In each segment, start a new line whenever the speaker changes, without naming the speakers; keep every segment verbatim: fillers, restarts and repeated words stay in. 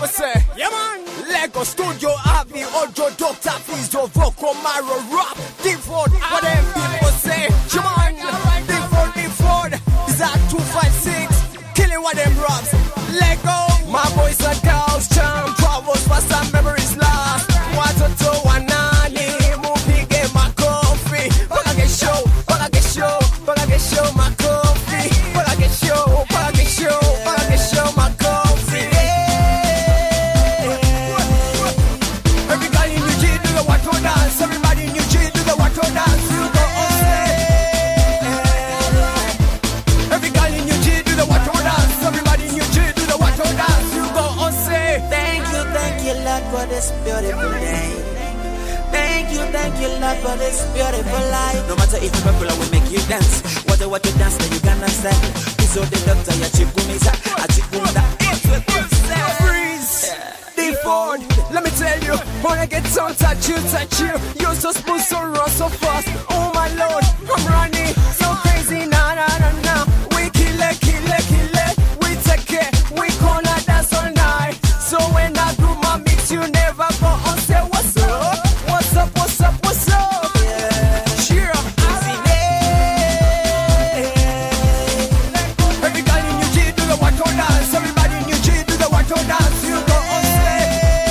people say, yeah man. Lego Studio, Avi, Ojo, Doctor Fizo, Voco, Maro, Rock, D-Ford. What them people say, yeah man. D-Ford, D-Ford. Is that two five six? Killing what them robs. Lego. My boys and girls, charm, travels, fast and memories last. Water to one nani, movie game, my coffee. But I get show, but I get show, but I get show, my coffee. But I get show, but I get show, but I get show, my coffee. Every guy in New G do the Wato dance. Everybody in New G do the Wato dance. You go on say. Every guy in New G do the Wato dance. Everybody in New G do the Wato dance. You go on say.
Thank you, thank you, Lord, for this beautiful day. Thank you, thank you, Lord, for this beautiful life. No matter if you're popular, we make you dance. Whether what you dance, then you can understand. This is the doctor, ya chikumiza, a chikunda. It's what you say.
Freeze. D-Ford. Let me tell you, when I get so touch you, touch you. You're so smooth, so raw, so fast. Oh my Lord, I'm running so crazy. Nah, nah, nah, nah. We kill it, kill it, kill it. We take it, we gonna dance all night. So when I do my mix, you never go on. Say what's up, what's up, what's up, what's up.
Yeah.
Cheer up. Every guy in New G do the Wato dance. Everybody in New G do the Wato dance. You go on say.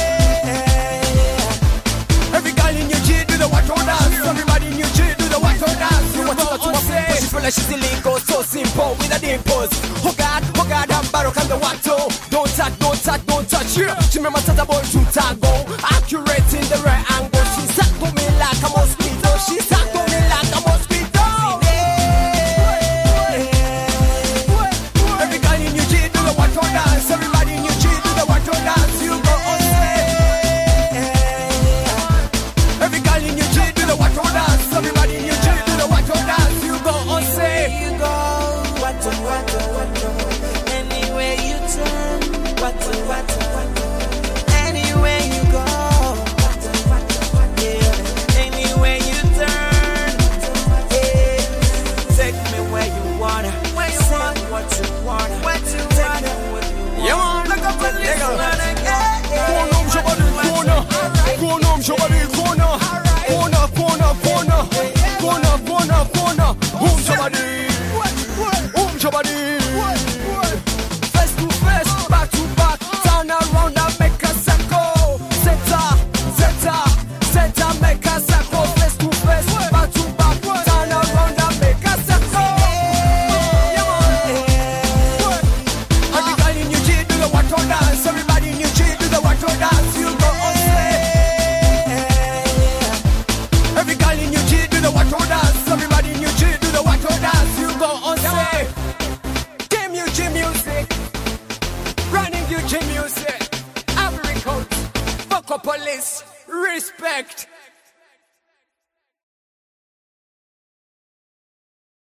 Every guy in New G do the Wato dance. Everybody in New G do the Wato dance. You go on say. She feel like she's illegal, so simple with the dimples. Oh God, oh God, I'm Baroque and the Wato. Don't touch, don't touch, don't touch. Yeah. She remember Tata Boy to tango. Accurate in the right angle. She sat to me like a mosquito. She sat to me like a mosquito. Every guy in New G do the Wato dance. Everybody in New G do the Wato dance. You go on say. Every guy in New G do the Wato dance. Everybody in New G do the Wato dance. You go on say.
You go, wato, wato, wato. Anywhere you turn, wato, wato, wato. Anywhere you go, wato, wato, wato. Yeah. Anywhere you turn, yeah. Take me where you wanna, where you Say want, what you wanna, what you Take wanna. Me where you wanna.
Yeah man, look up at
Take
nigga.
me where you wanna.
Corner, somebody corner. Corner, somebody corner. Corner, corner, corner. Corner, corner, corner. Whom somebody? Whom somebody? Face to face, back to back. Turn around and make a circle. Zeta, zeta, zeta, make a circle. Face to face, back to back. Turn around and make a circle. Yeah man. Every guy in New G do the Wato dance. Everybody in New G do the Wato dance. You go on say. Every guy in New G do the Wato dance. Everybody in New G do the Wato dance. You go on say. Game U G music. Running U G music. Ivory Coast. Fuck up police. Respect.